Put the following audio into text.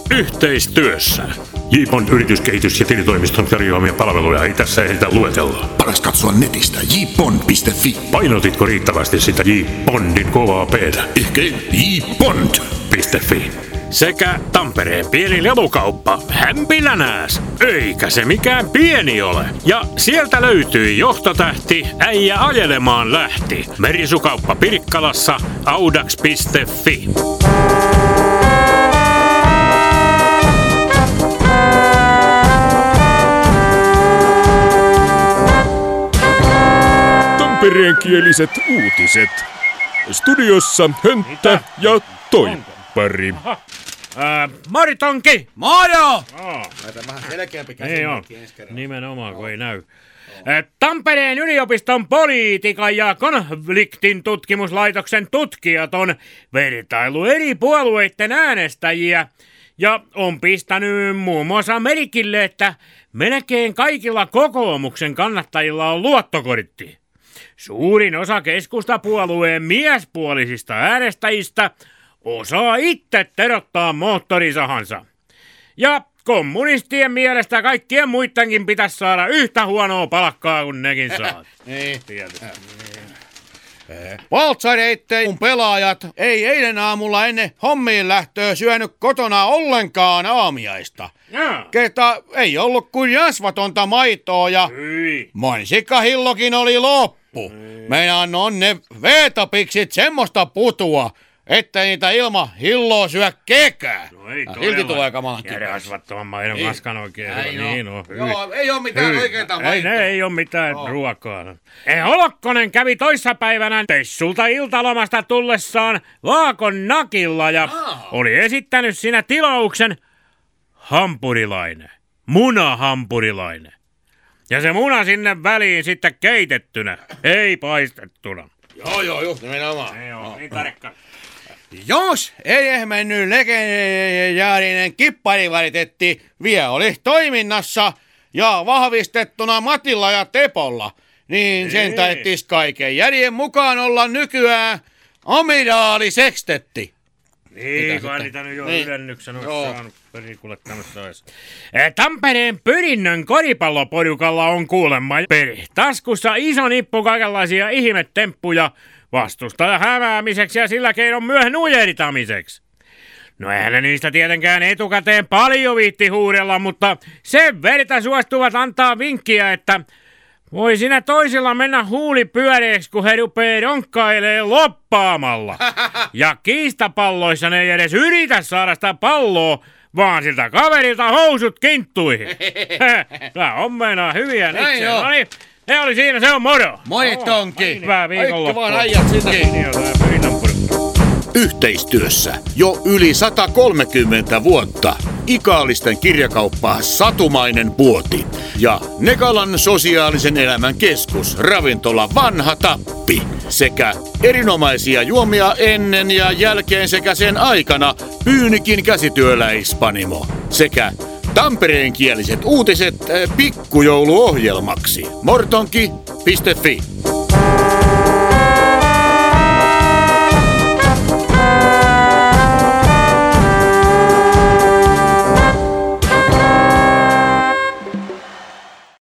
Yhteistyössä. J-Bond yrityskehitys ja tilitoimiston tarjoamia palveluja ei tässä ehditä luetella. Paras katsoa netistä jbond.fi. Painotitko riittävästi sitä J-Bondin kovaa P:tä? Ehkä jbond.fi. Sekä Tampereen pieni lelukauppa Hämpilänääs. Eikä se mikään pieni ole. Ja sieltä löytyi johtotähti äijä ajelemaan lähti. Merisukauppa Pirkkalassa audax.fi. Tampereenkieliset uutiset. Studiossa Hönttä ja Toippari. Maritonki! Moro! Laita vähän selkeämpi käsi. Niin on. Nimenomaan, kun ei näy. Tampereen yliopiston politiikan ja konfliktin tutkimuslaitoksen tutkijat on vertailu eri puolueiden äänestäjiä ja on pistänyt muun muassa merkille, että melkein kaikilla kokoomuksen kannattajilla on luottokortti. Suurin osa keskustapuolueen miespuolisista äänestäjistä osaa itse terottaa moottorisahansa. Ja kommunistien mielestä kaikkien muidenkin pitäisi saada yhtä huonoa palkkaa kuin nekin saa. Niin. Poltsareitten pelaajat ei eilen aamulla ennen hommiin lähtöä syönyt kotona ollenkaan aamiaista. Kerta ei ollut kuin jasvatonta maitoa ja mansikkahillokin oli loppu. Meidän on ne veetapiksit semmoista putua, että niitä ilma hilloa syö kekään. No ei Silti tulee kamalan kipeäksi. rasvattoman maidon kaskan oikein. Niin on. Joo, ei oo mitään oikeeta maitoa. Ei oo mitään ruokaa. Holokkonen kävi toissapäivänä Tessulta iltalomasta tullessaan Vaakon nakilla ja oli esittänyt siinä tilauksen hampurilainen. Munahampurilainen. Ja se muna sinne väliin sitten keitettynä, ei paistettuna. Joo, just nimenomaan. Niin tarkkaan. Jos edesmennyt legendaarinen kipparivaritetti vielä olisi toiminnassa ja vahvistettuna Matilla ja Tepolla, niin sen taittis kaiken järjen mukaan olla nykyään amiraalisekstetti. Niin, kun niitä nyt jo ylennyksen olisi saanut perikulettamassa olisi. Tampereen Pyrinnön koripalloporukalla on kuulemma taskussa iso nippu kaikenlaisia ihmetemppuja vastustajan hämäämiseksi ja sillä keinon myöhemmin nujeritamiseksi. No eihän ne niistä tietenkään etukäteen paljon viitti huudella, mutta sen verta suostuvat antaa vinkkiä, että voi siinä toisilla mennä huuli pyöreäksi, kun he rupee donkkailee loppaamalla. Ja kiistapalloissa ne ei edes yritä saada sitä palloa, vaan siltä kaverilta housut kinttuihin. Tää on meinaa hyviä Näin joo. No niin, ne oli siinä, se on moro. Moi Tonki. Hyvää viikonloppua. Kaikki vaan äijät sinne. Niin on tää Pyrinnön porukka. Yhteistyössä jo yli 130 vuotta. Ikaalisten kirjakauppa Satumainen Puoti ja Nekalan sosiaalisen elämän keskus ravintola Vanha Tappi sekä erinomaisia juomia ennen ja jälkeen sekä sen aikana Pyynikin käsityöläispanimo sekä tampereenkieliset uutiset pikkujouluohjelmaksi mortonki.fi.